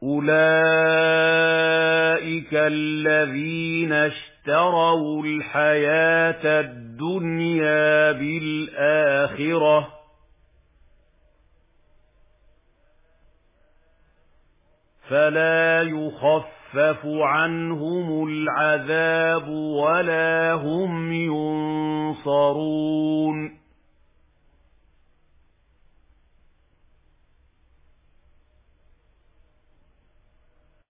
أُولَئِكَ الَّذِينَ اشْتَرَوُا الْحَيَاةَ الدُّنْيَا بِالْآخِرَةِ ۖ فَلَا يُخَفَّفُ عَنْهُمُ الْعَذَابُ وَلَا هُمْ يُنصَرُونَ